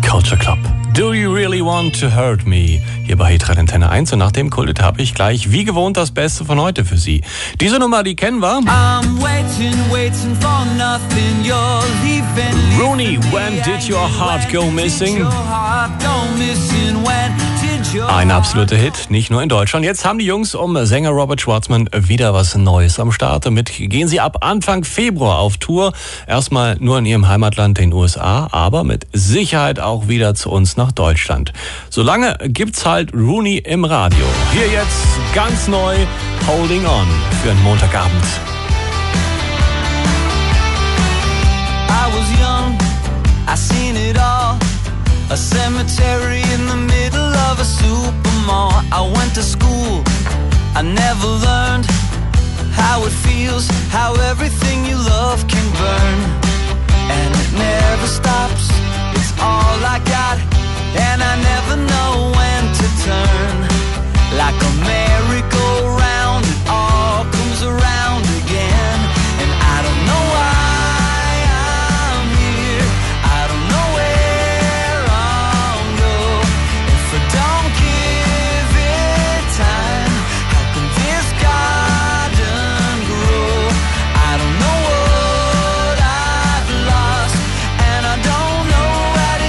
Culture Club. Do you really want to hurt me? Hier bei Hitradio Antenne 1 und nach dem Kult habe ich gleich wie gewohnt das Beste von heute für Sie. Diese Nummer, die kennen wir. I'm waiting for nothing. You're leaving. Rooney, When Did Your Heart Go Missing? Ein absoluter Hit, nicht nur in Deutschland. Jetzt haben die Jungs um Sänger Robert Schwartzman wieder was Neues am Start. Damit gehen sie ab Anfang Februar auf Tour. Erstmal nur in ihrem Heimatland, den USA, aber mit Sicherheit auch wieder zu uns nach Deutschland. Solange gibt's halt Rooney im Radio. Hier jetzt ganz neu Holding On für einen Montagabend. I was young, I seen it all. A cemetery in the middle of a supermall. I went to school, I never learned how it feels, how everything you love can burn. And it never stops, it's all I got, and I never know when to turn. Like a merry-go-round, it all comes around again. And I don't know why I'm here, I don't know where I'll go if I don't give it time. How can this garden grow? I don't know what I've lost, and I don't know what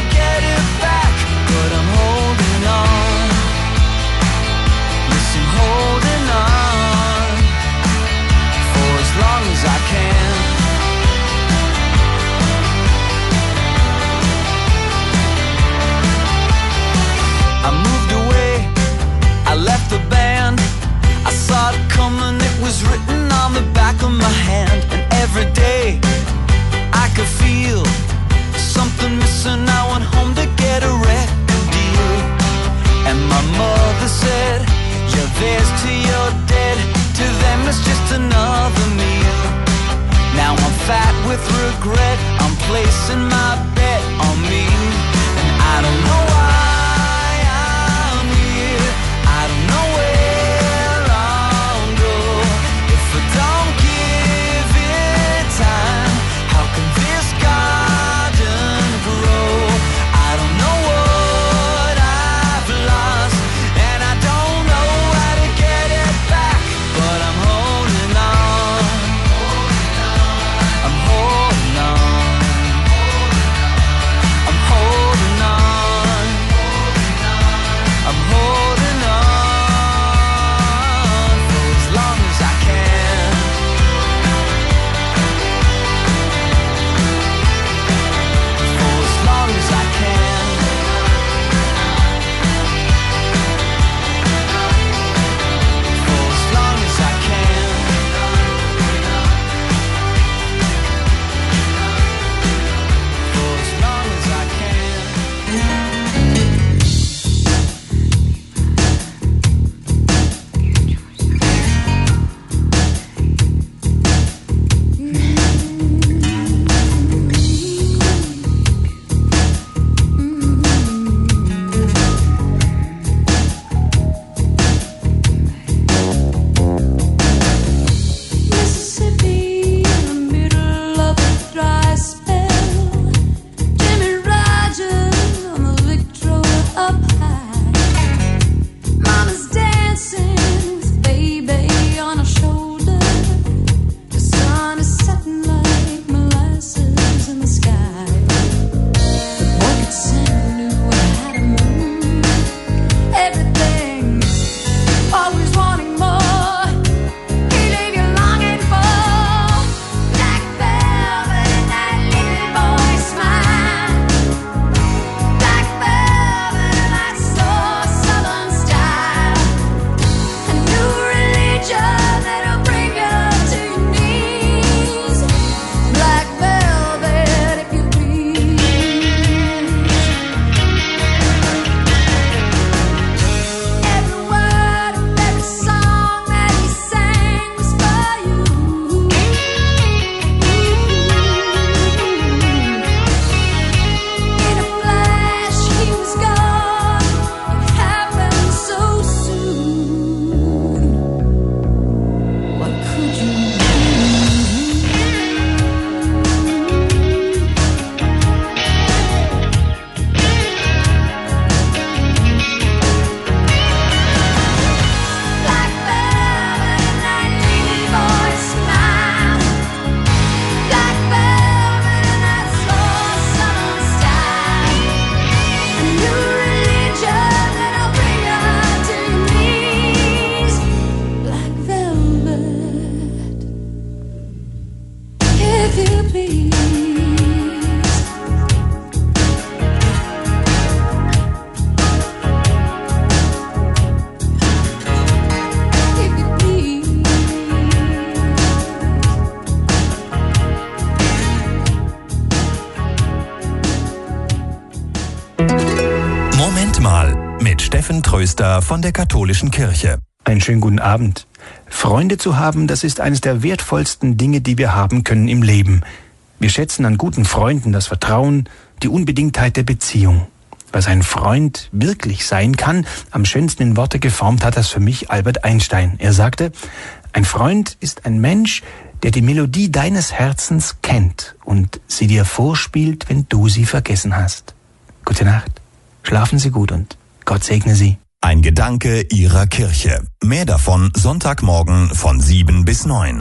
mit Steffen Tröster von der Katholischen Kirche. Einen schönen guten Abend. Freunde zu haben, das ist eines der wertvollsten Dinge, die wir haben können im Leben. Wir schätzen an guten Freunden das Vertrauen, die Unbedingtheit der Beziehung. Was ein Freund wirklich sein kann, am schönsten in Worte geformt hat das für mich Albert Einstein. Er sagte, ein Freund ist ein Mensch, der die Melodie deines Herzens kennt und sie dir vorspielt, wenn du sie vergessen hast. Gute Nacht, schlafen Sie gut und Gott segne Sie. Ein Gedanke Ihrer Kirche. Mehr davon Sonntagmorgen von 7 bis 9.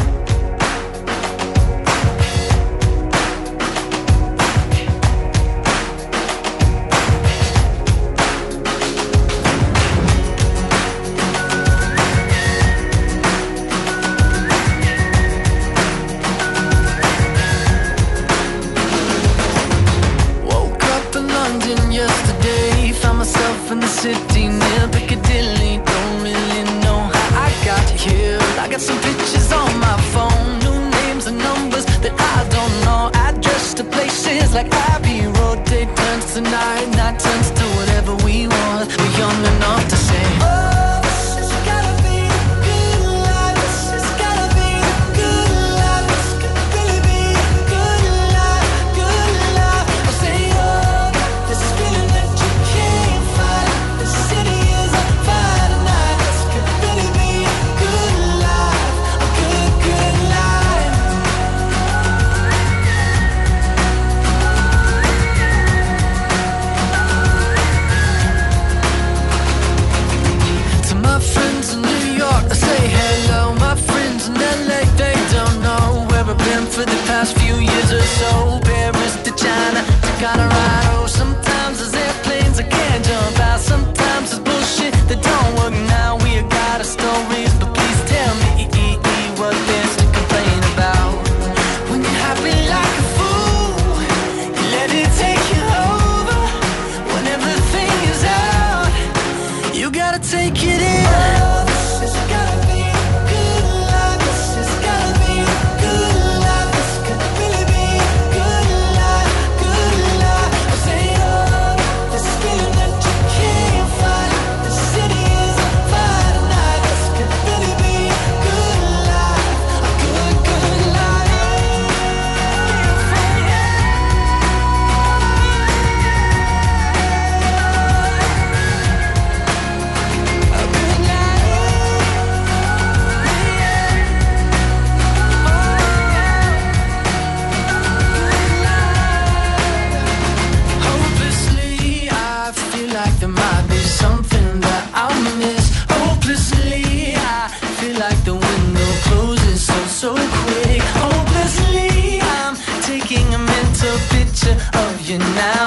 City near Piccadilly, don't really know how I got here. I got some pictures on my phone, new names and numbers that I don't know. Address to places like Abbey Road. Day turns to night, night turns to whatever we want. We're young enough to say, oh, this has gotta be a good life. This has gotta be a good life. This could really be a good life, good life. I say, oh, this feeling that you can't fight. The city is on fire tonight. This could really be a good life, a good, good life. To my friends in New York, I say hello. My friends in LA, they don't know where I've been for the past few years or so. Paris to China to Colorado. Sometimes there's airplanes I can't jump out. Sometimes it's bullshit that don't work now. We got our stories, but please tell me what there's to complain about. When you're happy like a fool, you let it take you over. When everything is out, you gotta take it in. Oh, this has gotta be a good life. This has gotta be a good life. This could really be a good life, good life. I say, oh, this feeling that you can't fight. The city is on fire tonight. This could really be a good life, a good, good life. A good life. Hopelessly, I feel like there might be something that I'll miss. Hopelessly, I feel like the window closes so quick. Hopelessly, I'm taking a mental picture of you now.